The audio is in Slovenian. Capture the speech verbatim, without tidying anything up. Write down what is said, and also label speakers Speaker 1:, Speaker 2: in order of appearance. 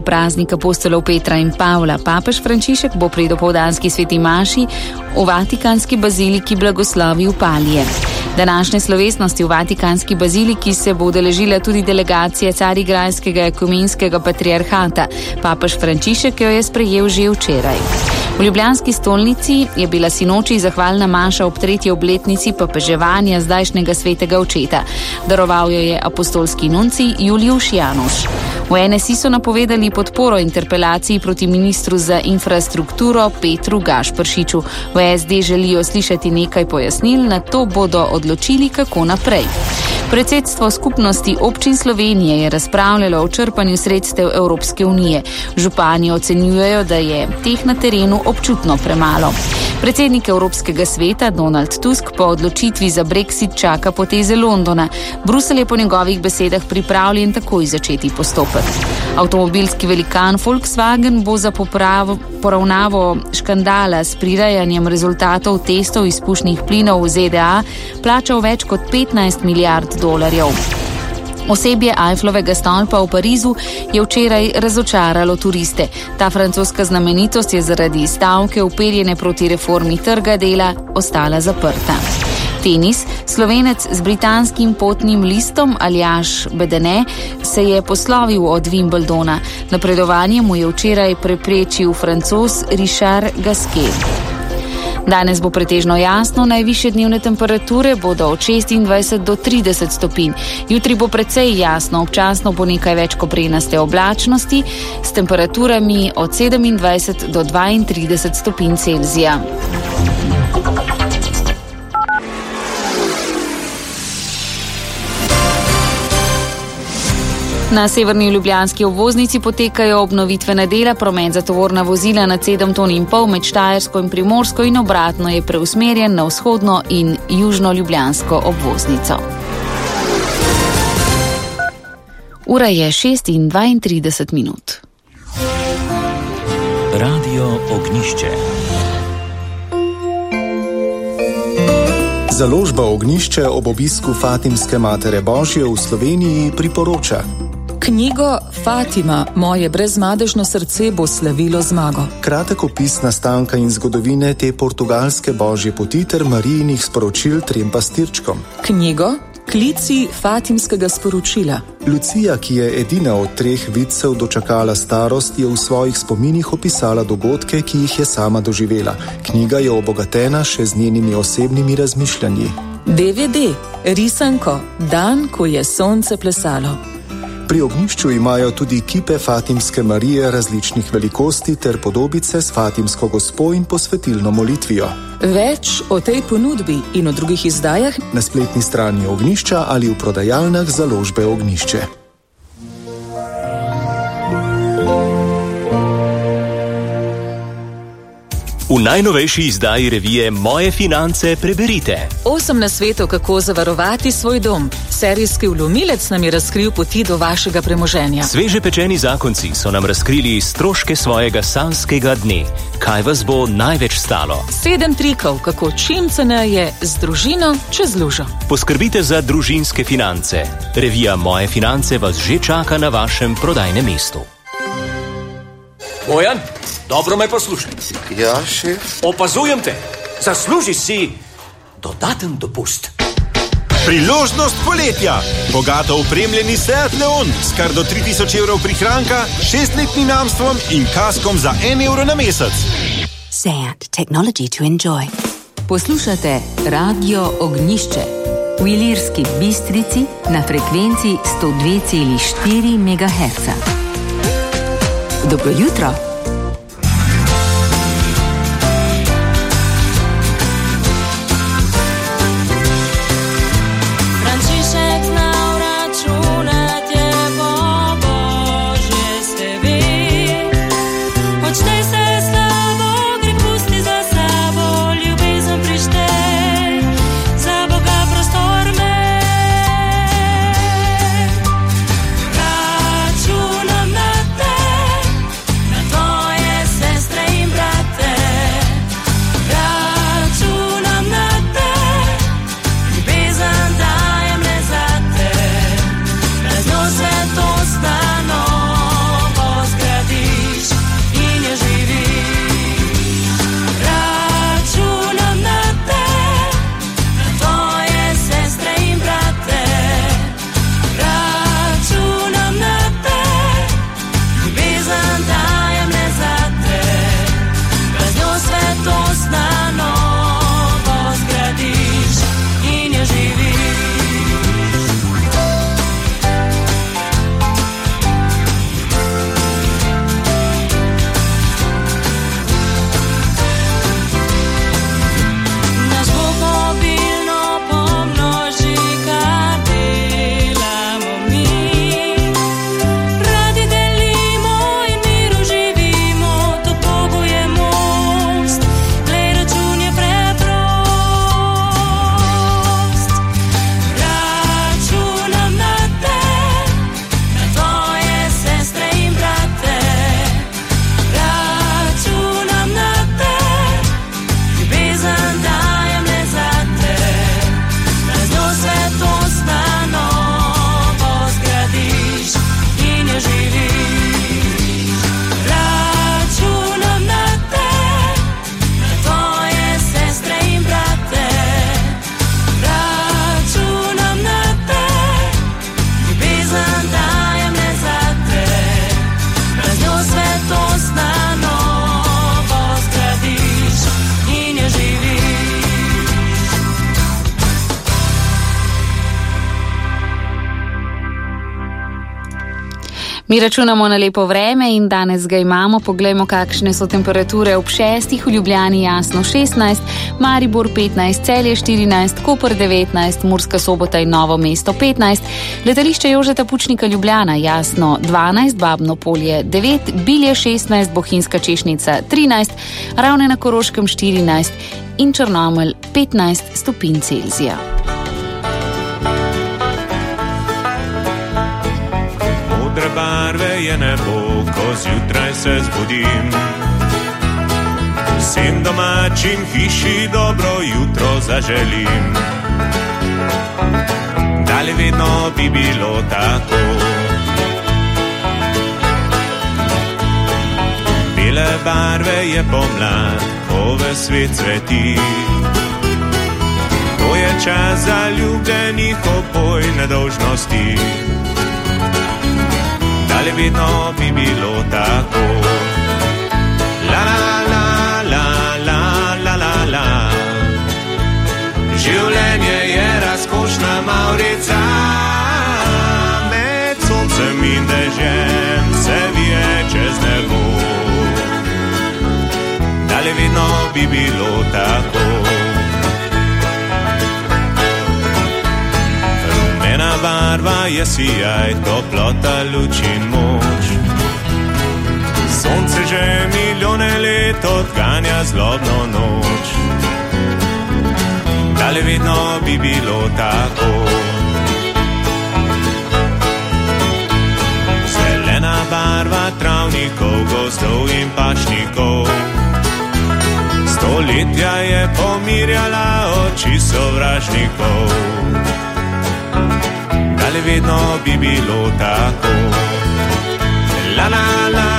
Speaker 1: Praznik apostolov Petra in Pavla. Papež Frančišek bo pri dopoldanski sveti maši v Vatikanski baziliki blagoslovil palije. Današnje slovesnosti v Vatikanski baziliki se bo udeležila tudi delegacija Carigrajskega ekumenskega patriarhata. Papež Frančišek jo je sprejel že včeraj. V ljubljanski stolnici je bila sinoči zahvalna maša ob tretji obletnici papeževanja zdajšnjega svetega očeta. Daroval jo je apostolski nuncij Juliuš Januš. V N S I so napovedali podporo interpelaciji proti ministru za infrastrukturo Petru Gašperšiču. V S D želijo slišati nekaj pojasnil, na to bodo odločili, kako naprej. Predsedstvo skupnosti občin Slovenije je razpravljalo o črpanju sredstev Evropske unije. Župani ocenjujejo, da je teh na terenu občutno premalo. Predsednik Evropskega sveta Donald Tusk po odločitvi za Brexit čaka poteze Londona. Bruselj je po njegovih besedah pripravljen takoj začeti postopek. Avtomobilski velikan Volkswagen bo za popravo, poravnavo škandala s prirejanjem rezultatov testov izpušnih plinov v Z D A plačal več kot petnajst milijard dolarjev. Osebje Eifflovega stolpa v Parizu je včeraj razočaralo turiste. Ta francoska znamenitost je zaradi stavke uperjene proti reformi trga dela ostala zaprta. Tenis. Slovenec z britanskim potnim listom Aljaž Bedene se je poslovil od Wimbledona. Napredovanje mu je včeraj preprečil Francoz Richard Gasquet. Danes bo pretežno jasno, najvišje dnevne temperature bodo od šestindvajset do trideset stopinj. Jutri bo precej jasno, občasno bo nekaj več koprenaste oblačnosti s temperaturami od sedemindvajset do dvaintrideset stopinj Celzija. Na severni ljubljanski obvoznici potekajo obnovitvene dela, promet za tovorna vozila nad sedem ton in pol med Štajersko in Primorsko in obratno je preusmerjen na vzhodno in južno ljubljansko obvoznico. Ura je šest in dvaintrideset minut.
Speaker 2: Radio Ognjišče.
Speaker 3: Založba Ognjišče ob obisku Fatimske Matere Božje v Sloveniji priporoča
Speaker 4: knjigo Fatima, moje brezmadežno srce bo slavilo zmago.
Speaker 3: Kratek opis nastanka in zgodovine te portugalske božje poti ter Marijinih sporočil trem pastirčkom.
Speaker 4: Knjigo Klici Fatimskega sporočila.
Speaker 3: Lucija, ki je edina od treh vidcev dočakala starost, je v svojih spominih opisala dogodke, ki jih je sama doživela. Knjiga je obogatena še z njenimi osebnimi razmišljanji.
Speaker 4: D V D, risanko Dan, ko je sonce plesalo.
Speaker 3: Pri Ognjišču imajo tudi kipe Fatimske Marije različnih velikosti ter podobice s Fatimsko gospo in posvetilno molitvijo.
Speaker 4: Več o tej ponudbi in o drugih izdajah
Speaker 3: na spletni strani Ognjišča ali v prodajalnah založbe Ognjišče.
Speaker 2: V najnovejši izdaji revije Moje finance preberite.
Speaker 4: Osem nasvetov, kako zavarovati svoj dom. Serijski vlomilec nam je razkril poti do vašega premoženja.
Speaker 2: Sveže pečeni zakonci so nam razkrili stroške svojega sanskega dne. Kaj vas bo največ stalo?
Speaker 4: Sedem trikov, kako čim ceneje z družino čez lužo.
Speaker 2: Poskrbite za družinske finance. Revija Moje finance vas že čaka na vašem prodajnem mestu.
Speaker 5: Bojan, dobro me poslušaj.
Speaker 6: Ja, šef.
Speaker 5: Opazujem te. Zasluži si dodaten dopust.
Speaker 7: Priložnost poletja. Bogato opremljeni Seat Leon s kar do tri tisoč evrov prihranka, šestletnim jamstvom in kaskom za en evro na mesec.
Speaker 8: Seat. Technology to enjoy.
Speaker 1: Poslušate Radio Ognjišče v Ilirski Bistrici na frekvenci sto dve celi štiri megaherca. Dobro jutro.
Speaker 9: Računam na te, na
Speaker 1: Mi računamo na lepo vreme in danes ga imamo. Poglejmo, kakšne so temperature ob šestih, v Ljubljani jasno šestnajst, Maribor petnajst, Celje štirinajst, Koper devetnajst, Murska Sobota in Novo mesto petnajst, letališče Jožeta Pučnika Ljubljana jasno dvanajst, Babno Polje devet, Bilje šestnajst, Bohinjska Češnica trinajst, Ravne na Koroškem štirinajst in Črnomelj petnajst stopinj Celzija.
Speaker 6: Modre barve je nebo, ko zjutraj se zbudim. Vsem domačim hiši dobro jutro zaželim. Da li vedno bi bilo tako? Bele barve je pomlad, ko v svet cveti. To je čas zaljubljenih opoj nedolžnosti. Da li vedno bi bilo tako? La la la la la la la la. Življenje je razkošna mavrica, med soncem in dežjem se vije čez nebo. Da li vedno bi bilo tako? Rumena barva je sijaj, toplota, luč in moč. Sonce že milijone let odganja zlobno noč. Da li vedno bi bilo tako? Zelena barva travnikov, gozdov in pašnikov. Stoletja je pomirjala oči sovražnikov. Da li vedno bi bilo tako? La la la